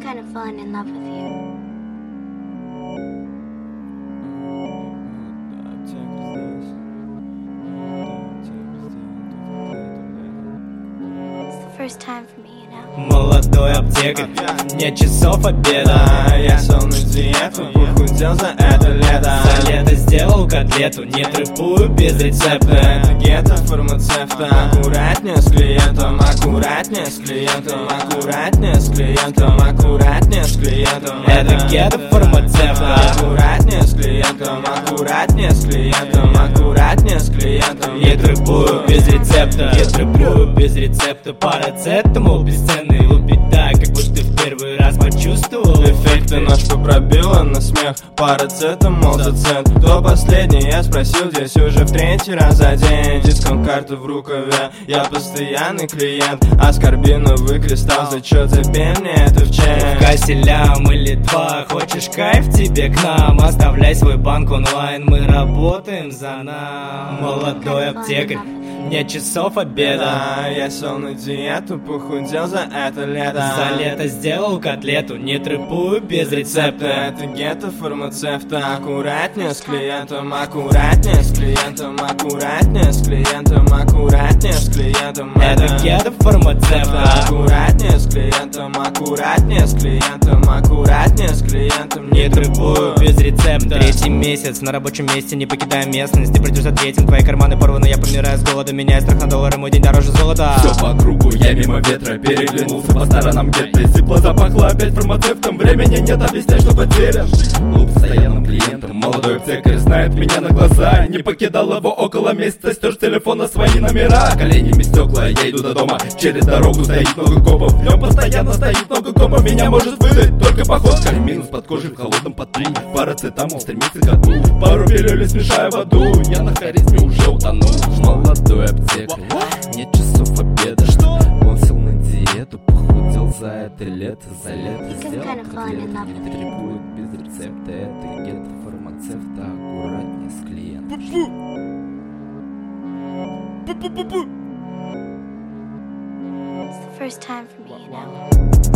kind of falling in love with you. It's the first time for me, you know. Молодой аптекарь, нет часов обеда. Я шел на диету, похудел за это лето. За лето сделал котлету, не трепую без рецепта. Это гетто фармацевта. Аккуратнее с клиентом, аккуратнее с клиентом, аккуратнее с клиентом, аккуратнее с клиентом. Это гетто фармацевта. Аккуратнее с клиентом, аккуратнее с клиентом, аккуратнее с клиентом. Не трепую без рецепта, не трепую без рецепта. Парацетамол бесценный, лупить так, как будто в первый раз почувствовал Эффекты нож пробила на смех. Парацетамол за цент. Кто последний, я спросил, здесь уже в третий раз за день. Дисконт-карта в рукаве, я постоянный клиент. Аскорбиновый кристалл, зачет, забей мне это в чек. В кассе лям или два, хочешь кайф, тебе к нам. Оставляй свой банк онлайн, мы работаем за нас. Молодой аптекарь, нет часов обеда. Я шел на диету, похудел за это лето. За лето сделал котлету, не трепую без рецепта. Это гетто фармацевта. Аккуратнее с клиентом, аккуратнее с клиентом, аккуратнее с клиентом, аккуратнее с клиентом. Это гетто фармацевта. Аккуратнее с клиентом, аккуратнее с клиентом, аккуратнее с клиентом. Не трепую без рецепта. Третий месяц на рабочем месте, не покидая местность. Ты придешь ответим, твои карманы порваны, я помираю с голода. Меняя страх на доллар, мой день дороже золота. Все по кругу, я мимо ветра переглянулся по сторонам, где-то сипло запахло опять фармацевтом. Времени нет объяснять, что потерян. Был постоянным клиентом, молодой аптекарь знает меня на глаза. Не покидал его около месяца, стер с телефона свои номера. Коленями стекла, я иду до дома, через дорогу стоит много копов. В нем постоянно стоит много копов, меня может выдать только походка. Минус под кожей в холодном подпли, парацетамол стремится к дну. Пару пилюлей смешаю в аду, я на харизме уже утонул. Молодой аптекарь, нет часов обеда. Он сел на диету, похудел за это лето. За лето сделал котлету, не требует без рецепта. Это гетто фармацевта, аккуратнее с клиентом. It's the first time for me, you know.